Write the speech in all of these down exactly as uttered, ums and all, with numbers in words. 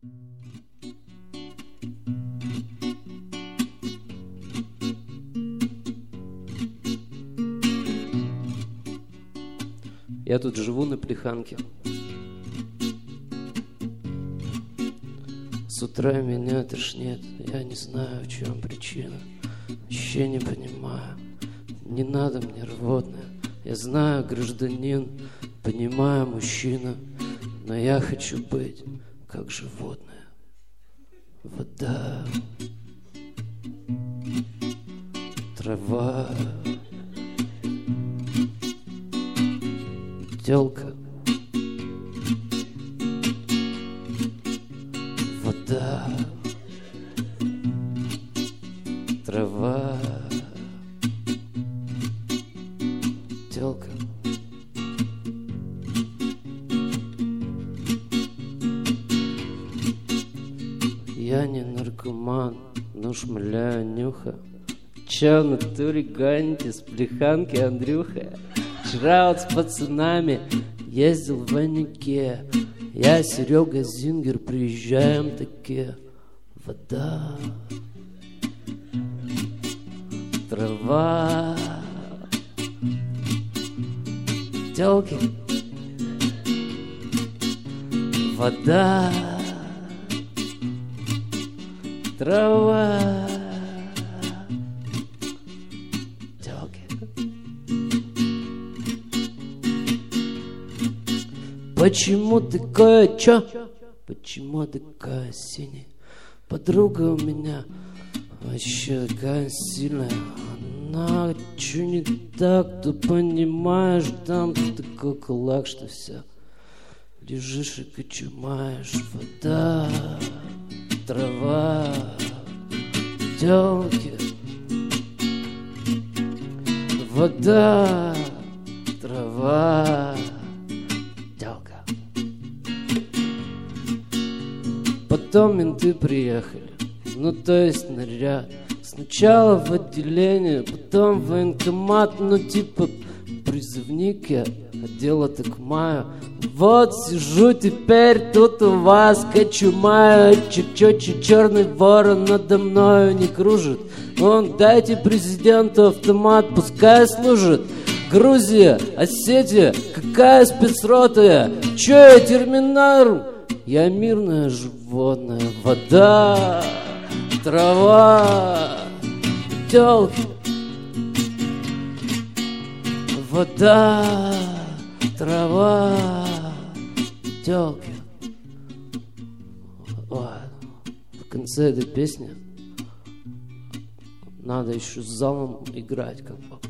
Я тут живу на Плеханке. С утра меня тошнит, я не знаю, в чем причина. Вообще не понимаю, не надо мне рвотное. Я знаю, гражданин, понимаю, мужчина, но я хочу быть как животное. Вода, трава, тёлка, вода, трава, тёлка. Я не наркоман, но шмаляю нюха. Чё в натуре гоните с Плеханки, Андрюха? Вчера вот с пацанами ездил в Ванике. Я, Серега, Зингер, приезжаем таки. Вода, трава, тёлки, вода, трава, тёлки. Почему ты кое-чё? Почему ты такая синяя? Подруга у меня вообще такая сильная. Она чё не так, то понимаешь, там ты такой кулак, что все лежишь и кочумаешь. Вода, трава, тёлки, вода, трава, тёлка. Потом менты приехали, ну то есть наряд. Сначала в отделение, потом в военкомат, ну типа призывник я, а дело так маю. Вот сижу теперь тут у вас, кочумаю, чуть-чуть черный ворон надо мною не кружит. Вон, дайте президенту автомат, пускай служит. Грузия, Осетия, какая спецрота я? Чё я терминар? Я мирное животное. Вода, трава, тёлки, вода, трава, тёлки. Ой, в конце этой песни надо еще с залом играть как бы.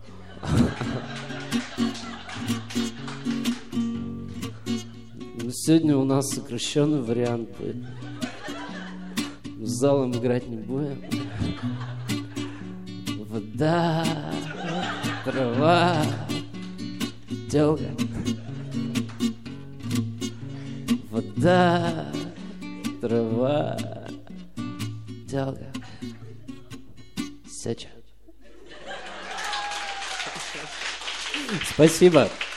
Но сегодня у нас сокращенный вариант будет. С залом играть не будем. Вода, трава, тёлка. Вода, трава, тёлка. Сеча. Спасибо.